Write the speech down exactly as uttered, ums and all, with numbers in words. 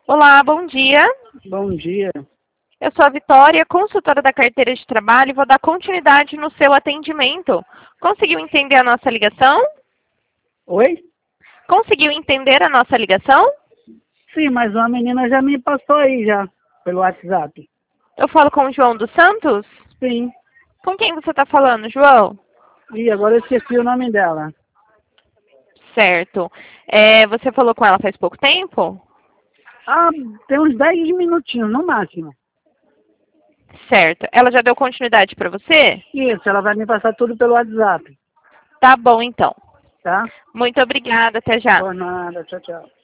Olá, bom dia. Bom dia. Eu sou a Vitória, consultora da carteira de trabalho e vou dar continuidade no seu atendimento. Conseguiu entender a nossa ligação? Oi? Conseguiu entender a nossa ligação? Sim, mas uma menina já me passou aí já, pelo WhatsApp. Eu falo com o João dos Santos? Sim. Com quem você está falando, João? E agora eu esqueci o nome dela. Certo. É, você falou com ela faz pouco tempo? Ah, tem uns dez minutinhos, no máximo. Certo. Ela já deu continuidade para você? Isso, ela vai me passar tudo pelo WhatsApp. Tá bom, então. Tá? Muito obrigada. Até já. Por nada, tchau, tchau.